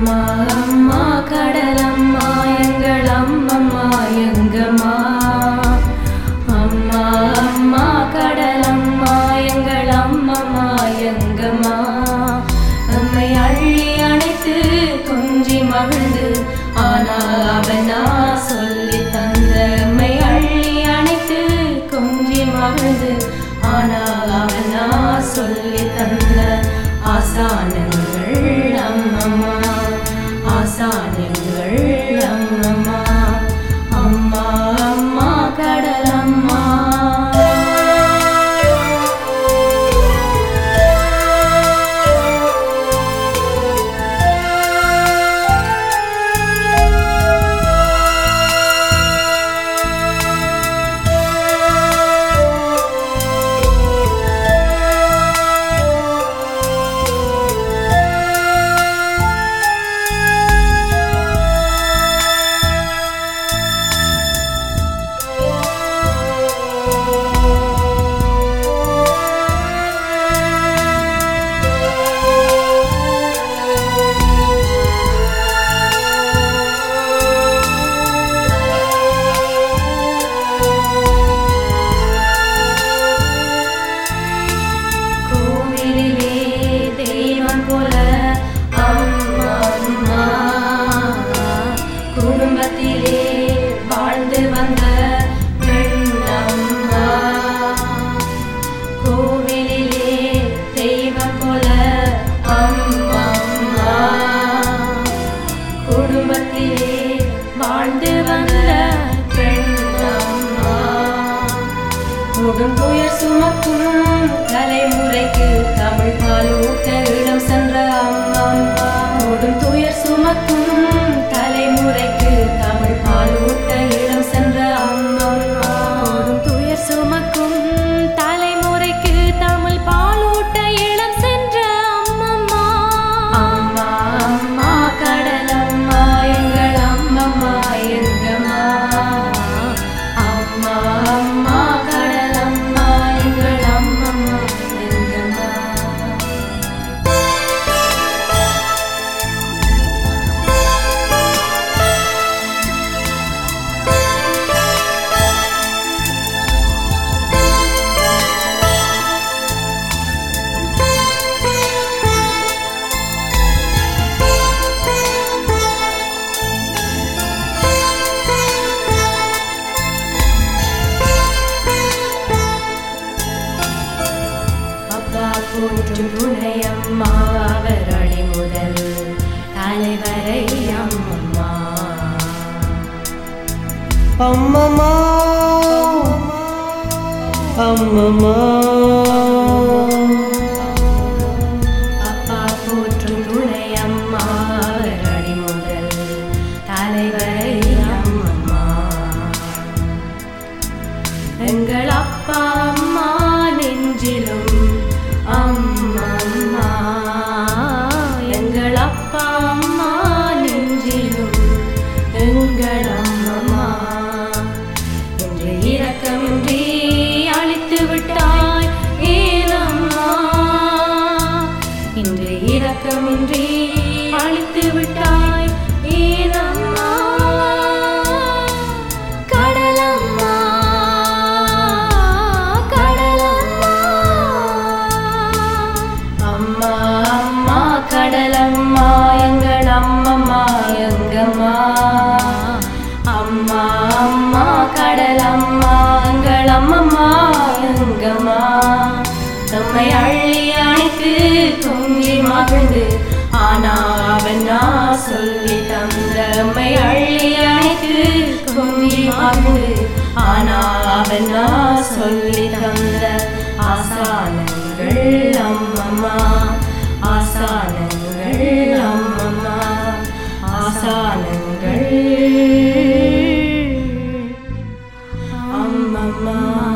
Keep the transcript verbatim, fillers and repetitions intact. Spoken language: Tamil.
அம்மா அம்மா கடலம்மா எங்கள் அம்மம்மா எங்கம்மா. அம்மா அம்மா கடலம்மா எங்கள் அம்மம்மா எங்கம்மா. நம்மை அள்ளி அணைத்து கொஞ்சி மகிழ்ந்து ஆனா அவனா சொல்லி தந்த. நம்மை அள்ளி அணைத்து கொஞ்சி மகிழ்ந்து ஆனா அவனா சொல்லி தந்த. ஆசானங்கள் அம்மம்மா ஆசானங்கள் அம்மம்மா. அம்மா அம்மா கடலம்மா. குடும்பத்திலே வாழ்ந்து வந்த பெண்ணம்மா. கோவிலிலே தெய்வம் போல அம்மம்மா. குடும்பத்திலே வாழ்ந்து வந்த பெண்ணம்மா. கொடும் துயர் சுமக்கும் தலைமுறைக்கு தமிழ் பாலூட்ட இடம் சென்ற அம்மம்மா. கொடும் துயர் சுமக்கும் தலைமுறைக்கு தமிழ் பாலூட்ட இடம் சென்ற அம்மம்மா. கொடும் துயர் சுமக்கும் தலைமுறைக்கு தமிழ் பாலூட்ட இடம் சென்ற அம்மம்மா. அம்மா அம்மா கடலம்மா எங்கள் அம்மம்மா எங்கம்மா. அம்மா அம்மா கடலம்மா எங்கள் அம்மம்மா எங்கம்மா. போற்றும் துணையம்மா அவர் அடி முதல் தலைவரை அம்மம்மா. அம்மம்மா அம்மம்மா. அப்பா போற்றும் துணையம்மா அவர் அடி முதல் தலைவரை அம்மம்மா. எங்கள் அப்பா அம்மா நெஞ்சிலும் அம்மம்மா. எங்கள் அப்பா அம்மா நெஞ்சிலும் எங்கள் அம்மம்மா. இன்று இரக்கமின்றி அழித்து விட்டாய் ஏனம்மா. இன்று இரக்கமின்றி அழித்து விட்டாய் ஏனம்மா. கடலம்மா அம்மா அம்மா கடலம்மா எங்கள் அம்மம்மா எங்கம்மா. அம்மா அம்மா கடலம்மா எங்கள் அம்மம்மா எங்கம்மா. நம்மை அள்ளி அணைத்து கொஞ்சி மகிழ்ந்து ஆனா அவனா சொல்லி தந்த. நம்மை அள்ளி அணைத்து கொஞ்சி மகிழ்ந்து ஆனா அவனா சொல்லி தந்த. ஆசானங்கள் அம்மம்மா ஆசானங்கள் அம்மம்மா ஆசானங்கள் அம்மம்மா.